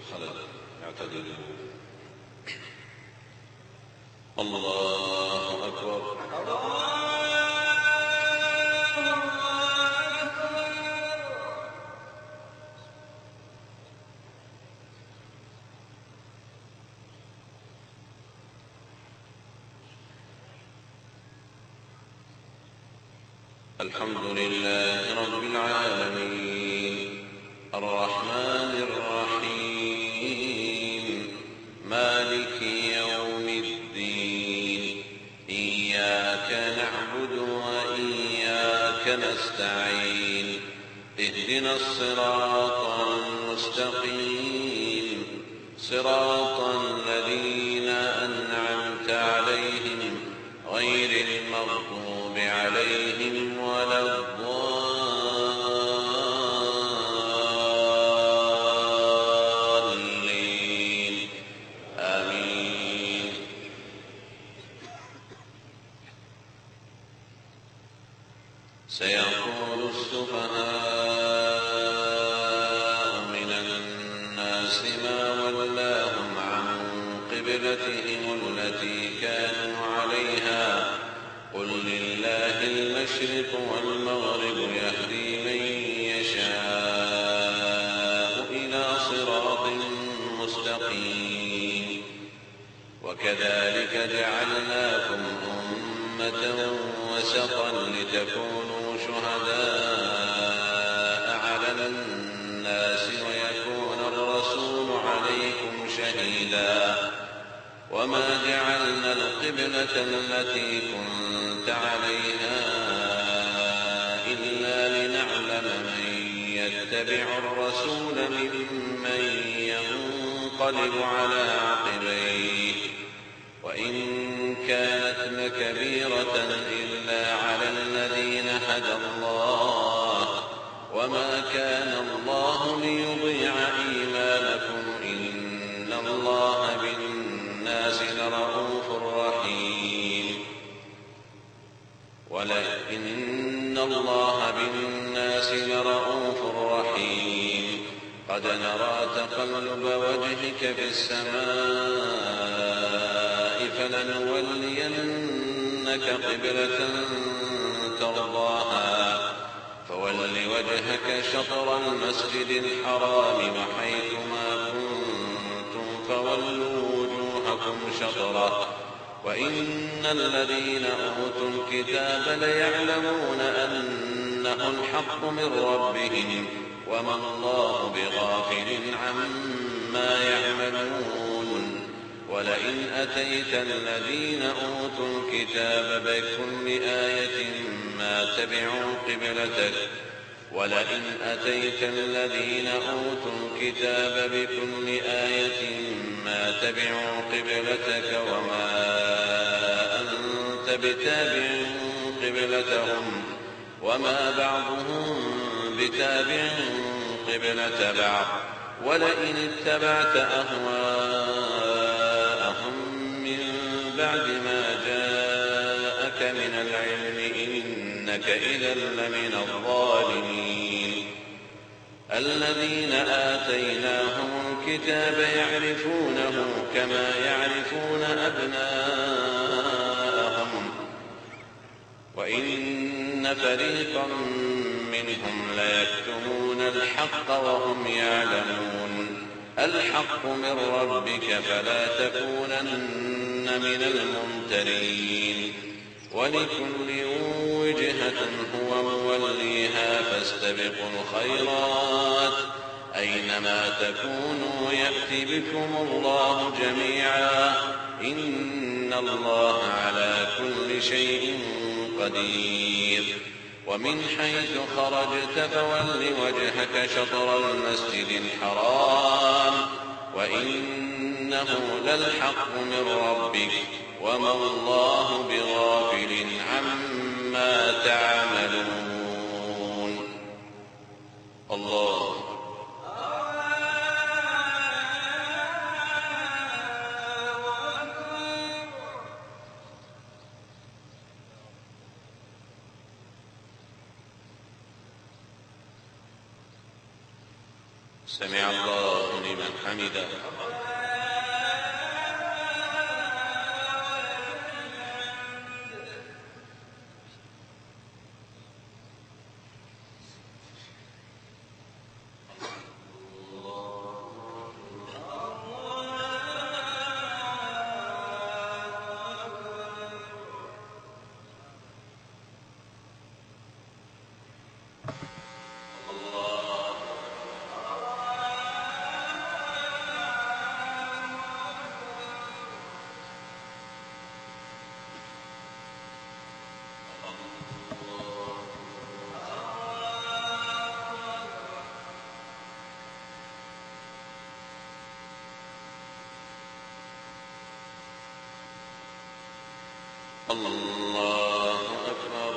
الخلل اعتدلوا. الله أكبر. الحمد لله رب العالمين الرحمن الرحيم مالك يوم الدين إياك نعبد وإياك نستعين اهدنا الصراط المستقيم صراط الذين أنعمت عليهم غير المغضوب عليهم ولا الضالين آمين. سيقول السفهاء من الناس ما ولاهم عن قبلتهم التي كانوا عليها قل لله المشرق والمغرب يهدي من يشاء إلى صراط مستقيم. وكذلك جعلناكم أمة وسطا لتكونوا شهداء على الناس ويكون الرسول عليكم شهيدا وما جعلنا القبلة التي كنت عليها إلا لنعلم من يتبع الرسول ممن ينقلب على عقبيه وإن كانت لكبيرة إلا على الذين هدى الله وما كان الله ليضيع إيمانكم إن الله بالناس لرءوف رحيم. ولئن الله بالناس لرءوف رحيم. قد نرى تقلب وجهك في السماء فلنولينك قبلة ترضاها فول وجهك شطر المسجد الحرام وحيثما كنتم فولوا وجوهكم شطره وإن الذين أوتوا الكتاب ليعلمون أنه الحق من ربهم وما الله بغافل عما يعملون. ولئن أتيت الذين أوتوا الكتاب بكل آية ما تبعوا قبلتك ولئن أتيت الذين أوتوا الكتاب بكل آية ما تبعوا قبلتك وما أنت بتابع قبلتهم وما بعضهم بتابع قبلة بعض. ولئن اتبعت أهواءهم من بعد ما جاءك من العلم إنك إذا لمن الظالمين. الذين آتيناهم الكتاب يعرفونه كما يعرفون أبناءهم وإن فريقا منهم ليكتمون الحق وهم يعلمون. الحق من ربك فلا تكونن من الممترين. ولكل وجهة هو موليها فاستبقوا الخيرات أينما تكونوا يأتي بكم الله جميعا إن الله على كل شيء قدير. ومن حيث خرجت فول وجهك شطر المسجد الحرام وإنه للحق من ربك وما الله بغافل عما تعملون. الله سمع الله الله لمن حمده. الله أكبر.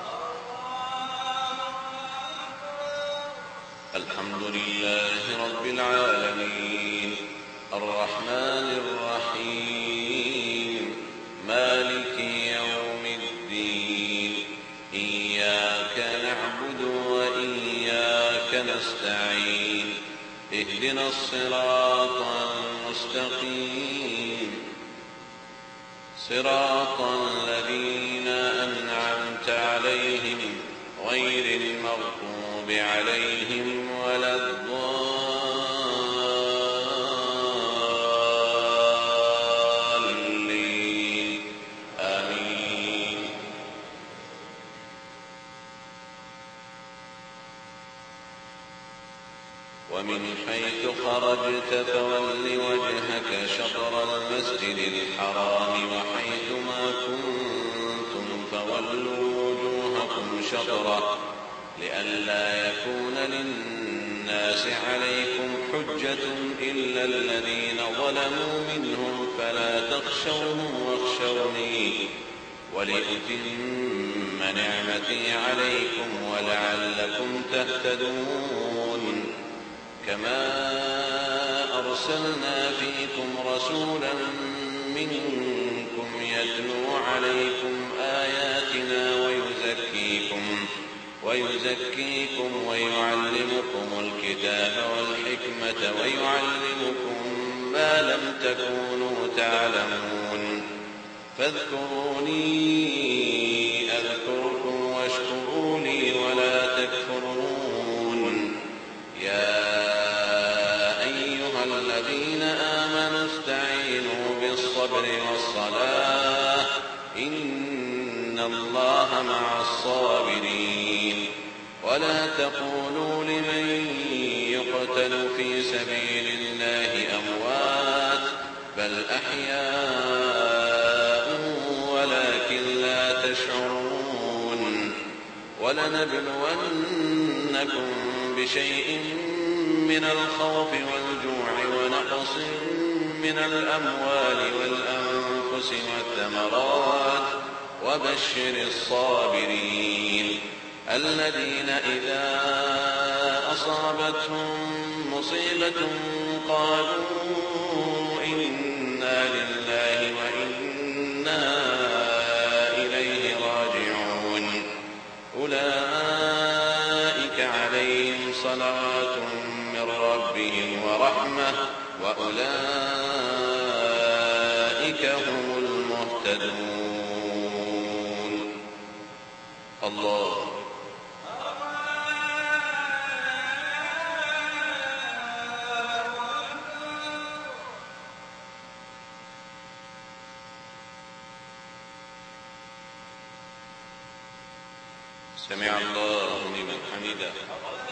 الحمد لله رب العالمين الرحمن الرحيم مالك يوم الدين إياك نعبد وإياك نستعين اهدنا الصراط المستقيم صراط الذين أنعمت عليهم غير المغضوب عليهم ولا الضالين آمين. ومن حيث خرجت فول وجهك شطر المسجد الحرام وحيث ما كنتم فولوا وجوهكم شطره لئلا يكون للناس عليكم حجة إلا الذين ظلموا منهم فلا تخشوهم واخشوني ولأتم نعمتي عليكم ولعلكم تهتدون. كما أرسلنا فيكم رسولا منكم يتلو عليكم آياتنا ويزكيكم ويعلمكم الكتاب والحكمة ويعلمكم ما لم تكونوا تعلمون فاذكروني أذكركم واشكروا لي ولا تكفرون. يا أيها الذين آمنوا استعينوا بالصبر والصلاة إن الله مع الصابرين. ولا تقولوا لمن يقتل في سبيل الله أموات بل أحياء ولكن لا تشعرون. ولنبلونكم بشيء من الخوف والجوع ونقص من الأموال والأنفس والثمرات وبشر الصابرين الذين إذا أصابتهم مصيبة قالوا إنا لله وإنا إليه راجعون أولئك عليهم صلوات من ربهم ورحمة وأولئك هم المهتدون. الله. سمع الله لمن حمده.